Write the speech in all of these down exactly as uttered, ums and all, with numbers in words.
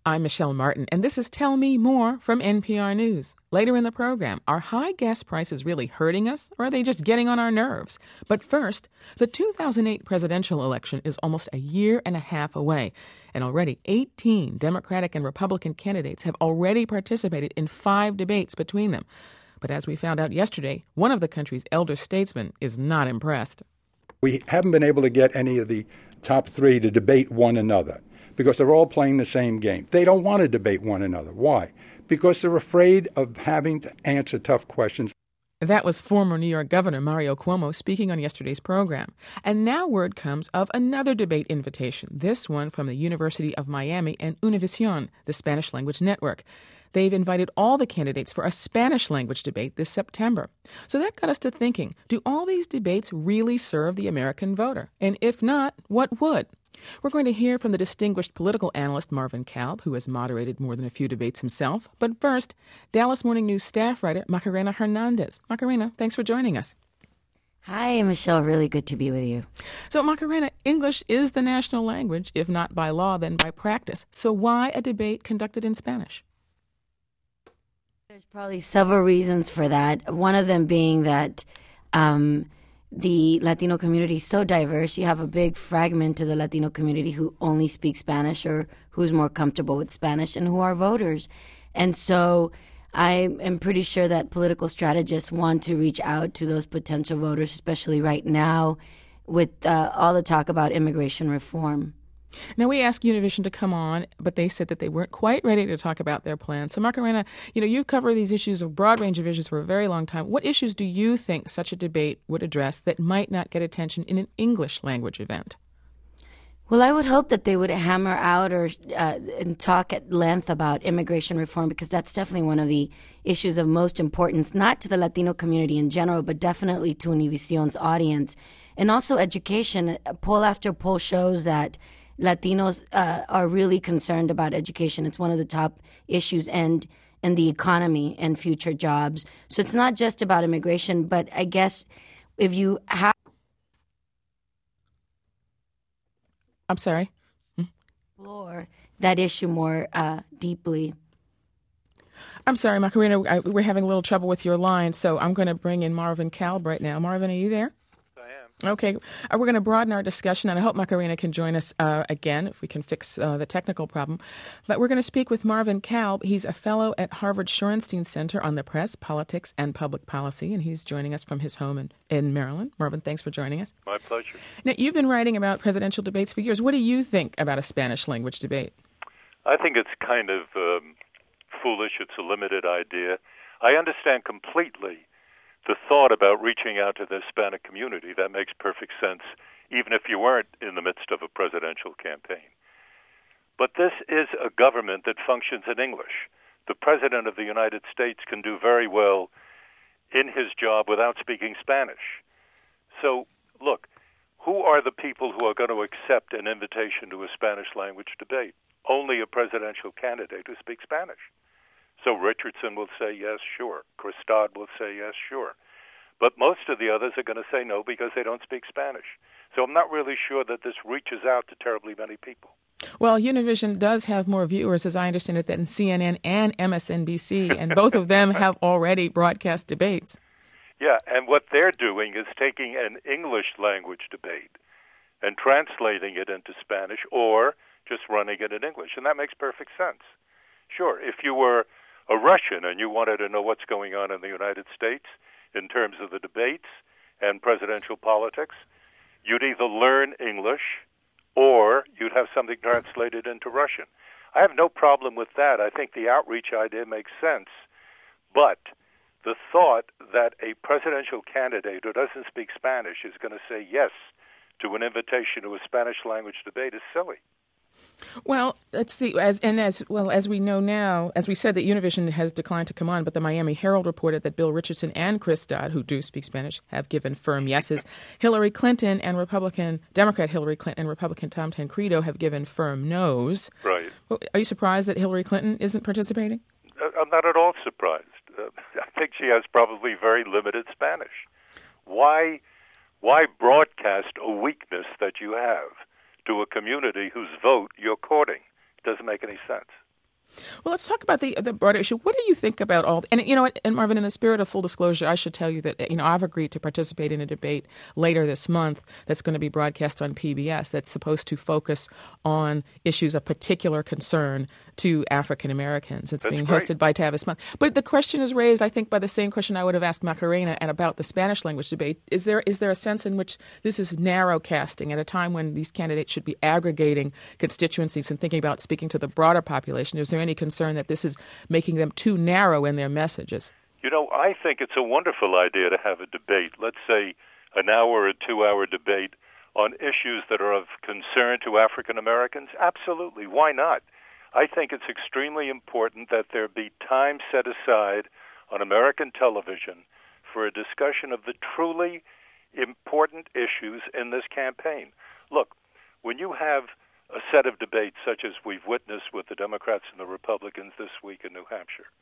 I'm Michelle Martin, and this is Tell Me More from N P R News. Later in the program, are high gas prices really hurting us, or are they just getting on our nerves? But first, the two thousand eight presidential election is almost a year and a half away, and already eighteen Democratic and Republican candidates have already participated in five debates between them. But as we found out yesterday, one of the country's elder statesmen is not impressed. We haven't been able to get any of the top three to debate one another, because they're all playing the same game. They don't want to debate one another. Why? Because they're afraid of having to answer tough questions. That was former New York Governor Mario Cuomo speaking on yesterday's program. And now word comes of another debate invitation, this one from the University of Miami and Univision, the Spanish language network. They've invited all the candidates for a Spanish language debate this September. So that got us to thinking, do all these debates really serve the American voter? And if not, what would? We're going to hear from the distinguished political analyst Marvin Kalb, who has moderated more than a few debates himself. But first, Dallas Morning News staff writer Macarena Hernandez. Macarena, thanks for joining us. Hi, Michelle. Really good to be with you. So, Macarena, English is the national language, if not by law, then by practice. So why a debate conducted in Spanish? There's probably several reasons for that. One of them being that um, the Latino community is so diverse. You have a big fragment of the Latino community who only speak Spanish or who's more comfortable with Spanish and who are voters. And so I am pretty sure that political strategists want to reach out to those potential voters, especially right now with uh, all the talk about immigration reform. Now, we asked Univision to come on, but they said that they weren't quite ready to talk about their plans. So, Macarena, you know, you've covered these issues, a broad range of issues for a very long time. What issues do you think such a debate would address that might not get attention in an English language event? Well, I would hope that they would hammer out or uh, and talk at length about immigration reform, because that's definitely one of the issues of most importance, not to the Latino community in general, but definitely to Univision's audience. And also education. Poll after poll shows that Latinos uh, are really concerned about education. It's one of the top issues, and and the economy and future jobs. So it's not just about immigration, but I guess if you have... I'm sorry? Explore that issue more uh, deeply. I'm sorry, Macarena, I, we're having a little trouble with your line, so I'm going to bring in Marvin Kalb right now. Marvin, are you there? Okay, uh, we're going to broaden our discussion, and I hope Macarena can join us uh, again if we can fix uh, the technical problem. But we're going to speak with Marvin Kalb. He's a fellow at Harvard Shorenstein Center on the Press, Politics, and Public Policy, and he's joining us from his home in, in Maryland. Marvin, thanks for joining us. My pleasure. Now, you've been writing about presidential debates for years. What do you think about a Spanish language debate? I think it's kind of um, foolish. It's a limited idea. I understand completely the thought about reaching out to the Hispanic community. That makes perfect sense, even if you weren't in the midst of a presidential campaign. But this is a government that functions in English. The President of the United States can do very well in his job without speaking Spanish. So, look, who are the people who are going to accept an invitation to a Spanish language debate? Only a presidential candidate who speaks Spanish. So Richardson will say yes, sure. Cristad will say yes, sure. But most of the others are going to say no because they don't speak Spanish. So I'm not really sure that this reaches out to terribly many people. Well, Univision does have more viewers, as I understand it, than C N N and M S N B C, and both of them have already broadcast debates. Yeah, and what they're doing is taking an English language debate and translating it into Spanish or just running it in English, and that makes perfect sense. Sure, if you were a Russian and you wanted to know what's going on in the United States in terms of the debates and presidential politics, you'd either learn English or you'd have something translated into Russian. I have no problem with that. I think the outreach idea makes sense. But the thought that a presidential candidate who doesn't speak Spanish is going to say yes to an invitation to a Spanish language debate is silly. Well, let's see. As and as well as we know now, as we said, that Univision has declined to come on, but the Miami Herald reported that Bill Richardson and Cristad, who do speak Spanish, have given firm yeses. Hillary Clinton and Republican Democrat Hillary Clinton and Republican Tom Tancredo have given firm no's. Right. Are you surprised that Hillary Clinton isn't participating? I'm not at all surprised. Uh, I think she has probably very limited Spanish. Why, why broadcast a weakness that you have to a community whose vote you're courting? It doesn't make any sense. Well, let's talk about the the broader issue. What do you think about all? And you know, and Marvin, in the spirit of full disclosure, I should tell you that you know I've agreed to participate in a debate later this month that's going to be broadcast on P B S. That's supposed to focus on issues of particular concern to African Americans. It's That's being great. hosted by Tavis Month. But the question is raised, I think, by the same question I would have asked Macarena and about the Spanish language debate. Is there is there a sense in which this is narrow casting at a time when these candidates should be aggregating constituencies and thinking about speaking to the broader population? Is there any concern that this is making them too narrow in their messages? You know, I think it's a wonderful idea to have a debate. Let's say an hour or two-hour debate on issues that are of concern to African Americans. Absolutely. Why not? I think it's extremely important that there be time set aside on American television for a discussion of the truly important issues in this campaign. Look, when you have a set of debates such as we've witnessed with the Democrats and the Republicans this week in New Hampshire,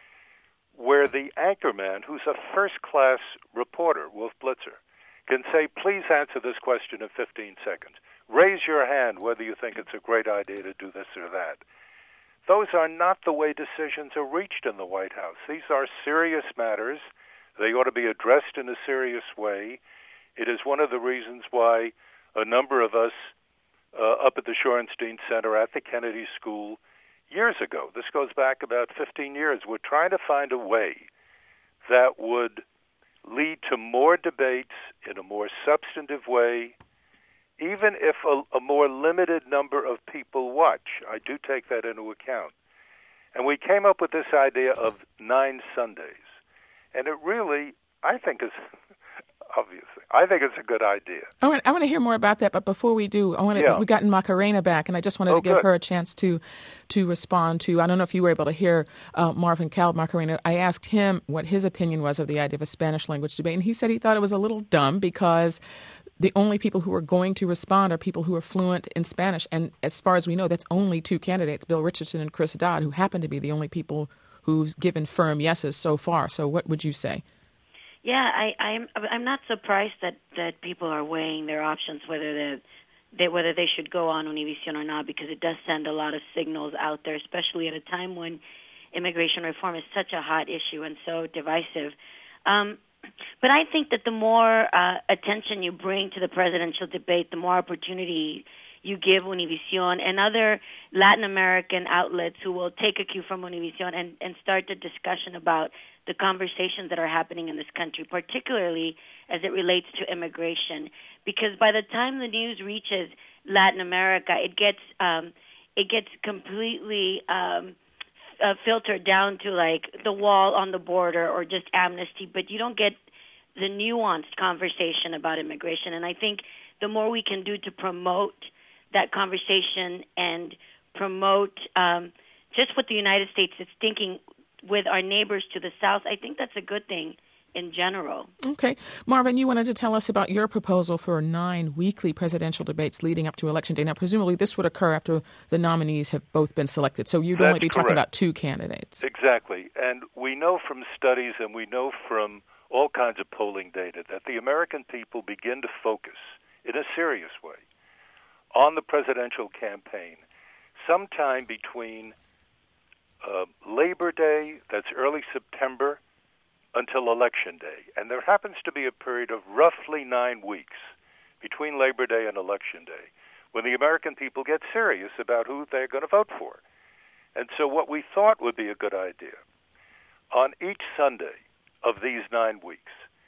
where the anchorman, who's a first-class reporter, Wolf Blitzer, can say, please answer this question in fifteen seconds. Raise your hand whether you think it's a great idea to do this or that. Those are not the way decisions are reached in the White House. These are serious matters. They ought to be addressed in a serious way. It is one of the reasons why a number of us uh, up at the Shorenstein Center at the Kennedy School years ago, this goes back about fifteen years, were trying to find a way that would lead to more debates in a more substantive way, even if a, a more limited number of people watch. I do take that into account. And we came up with this idea of nine Sundays. And it really, I think, is obviously, I think it's a good idea. I want, I want to hear more about that, but before we do, I want to, Yeah. we gotten Macarena back, and I just wanted Oh, to give good. her a chance to to respond to, I don't know if you were able to hear uh, Marvin Kalb, Macarena. I asked him what his opinion was of the idea of a Spanish language debate, and he said he thought it was a little dumb because the only people who are going to respond are people who are fluent in Spanish. And as far as we know, that's only two candidates, Bill Richardson and Chris Dodd, who happen to be the only people who've given firm yeses so far. So what would you say? Yeah, I, I'm I'm not surprised that, that people are weighing their options, whether they, they whether they should go on Univision or not, because it does send a lot of signals out there, especially at a time when immigration reform is such a hot issue and so divisive. Um, but I think that the more uh, attention you bring to the presidential debate, the more opportunity you give Univision and other Latin American outlets who will take a cue from Univision and, and start the discussion about the conversations that are happening in this country, particularly as it relates to immigration. Because by the time the news reaches Latin America, it gets um, it gets completely um, uh, filtered down to like the wall on the border or just amnesty, but you don't get the nuanced conversation about immigration. And I think the more we can do to promote that conversation and promote um, just what the United States is thinking with our neighbors to the south, I think that's a good thing in general. Okay. Marvin, you wanted to tell us about your proposal for nine weekly presidential debates leading up to Election Day. Now, presumably this would occur after the nominees have both been selected, so you'd That's only be talking correct. about two candidates. Exactly. And we know from studies and we know from all kinds of polling data that the American people begin to focus in a serious way on the presidential campaign sometime between uh, Labor Day, that's early September, until Election Day. And there happens to be a period of roughly nine weeks between Labor Day and Election Day when the American people get serious about who they're going to vote for. And so what we thought would be a good idea, on each Sunday of these nine weeks,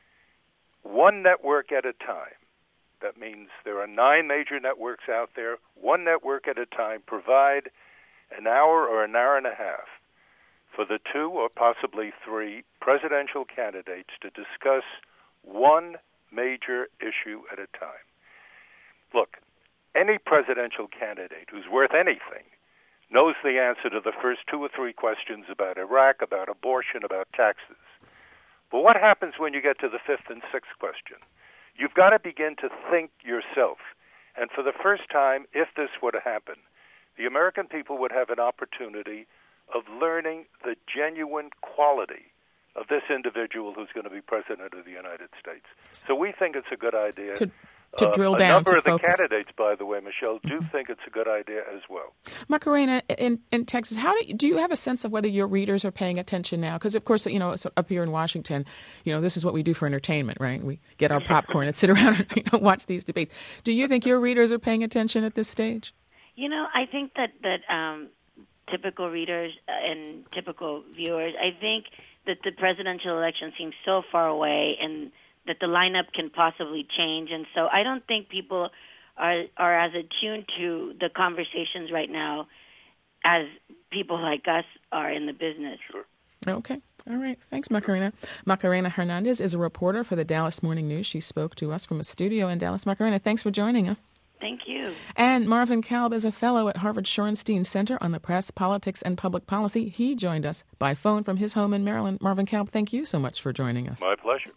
one network at a time, that means there are nine major networks out there, one network at a time, provide an hour or an hour and a half for the two or possibly three presidential candidates to discuss one major issue at a time. Look, any presidential candidate who's worth anything knows the answer to the first two or three questions about Iraq, about abortion, about taxes. But what happens when you get to the fifth and sixth question? You've got to begin to think yourself. And for the first time, if this were to happen, the American people would have an opportunity of learning the genuine quality of this individual who's going to be president of the United States. So we think it's a good idea. To- to drill uh, down, a number to of the focus. candidates, by the way, Michelle, do mm-hmm. think it's a good idea as well. Macarena, in, in Texas, how do you, do you have a sense of whether your readers are paying attention now? Because, of course, you know, so up here in Washington, you know, this is what we do for entertainment, right? We get our popcorn and sit around and you know, watch these debates. Do you think your readers are paying attention at this stage? You know, I think that, that um, typical readers and typical viewers, I think that the presidential election seems so far away and that the lineup can possibly change. And so I don't think people are are as attuned to the conversations right now as people like us are in the business. Sure. Okay. All right. Thanks, Macarena. Macarena Hernandez is a reporter for the Dallas Morning News. She spoke to us from a studio in Dallas. Macarena, thanks for joining us. Thank you. And Marvin Kalb is a fellow at Harvard Shorenstein Center on the Press, Politics, and Public Policy. He joined us by phone from his home in Maryland. Marvin Kalb, thank you so much for joining us. My pleasure.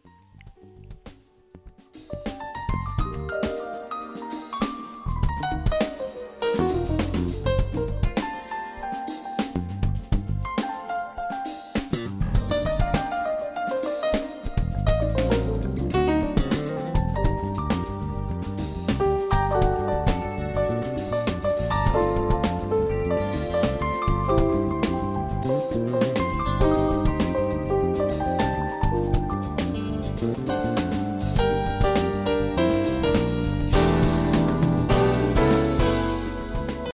Thank you.